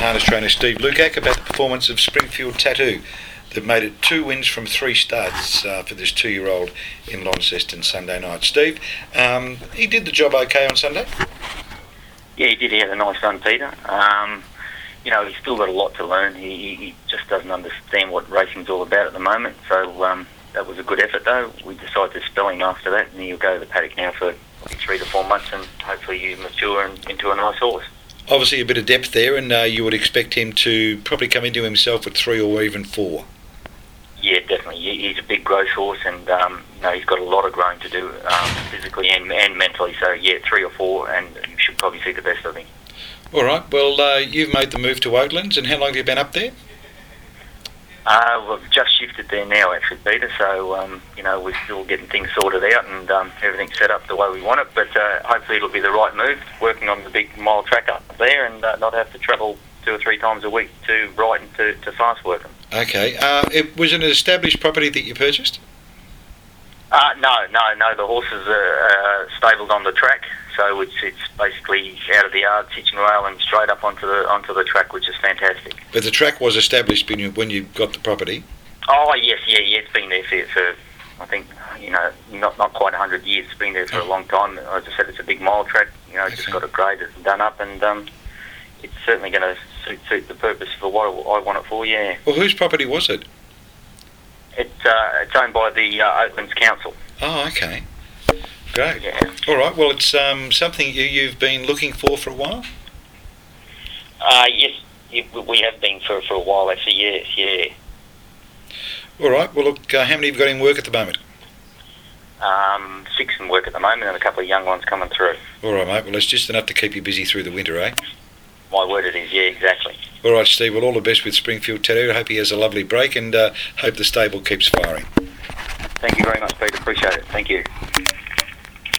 harness trainer Steve Lukac about the performance of Springfield Tattoo. They've made it 2 wins from 3 studs for this 2-year-old in Launceston Sunday night. Steve, he did the job okay on Sunday? Yeah, he did. He had a nice run, Peter. He's still got a lot to learn. He just doesn't understand what racing's all about at the moment. So that was a good effort, though. We decided to spell him after that, and he'll go to the paddock now for 3 to 4 months, and hopefully you mature into a nice horse. Obviously a bit of depth there, and you would expect him to probably come into himself at 3 or even 4. Yeah, definitely. He's a big growth horse, and he's got a lot of growing to do physically and mentally. So yeah, 3 or 4, and you should probably see the best of him. All right. Well, you've made the move to Oatlands, and how long have you been up there? We've just shifted there now, actually, Peter. So we're still getting things sorted out, and everything's set up the way we want it. But hopefully it'll be the right move. Working on the big mile track up there, and not have to travel 2 or 3 times a week to Brighton to fast work them. Okay. It was an established property that you purchased? No. The horses are stabled on the track, so it's basically out of the yard, hitching rail, and straight up onto the track, which is fantastic. But the track was established when you got the property? Oh yes, yeah. It's been there for I think not quite 100 years. It's been there for a long time. As I said, it's a big mile track. Okay. Just got it graded and done up, and it's certainly going to suit the purpose for what I want it for. Yeah. Well, whose property was it? It's owned by the Oatlands Council. Oh, okay. Great. Yeah. All right. Well, it's something you've been looking for a while? Yes, we have been for a while, actually. Yes, yeah. All right. Well, look, how many have you got in work at the moment? 6 in work at the moment, and a couple of young ones coming through. All right, mate. Well, it's just enough to keep you busy through the winter, eh? My word, it is. Yeah, exactly. All right, Steve. Well, all the best with Springfield Tattoo. I hope he has a lovely break, and hope the stable keeps firing. Thank you very much, Peter. Appreciate it. Thank you.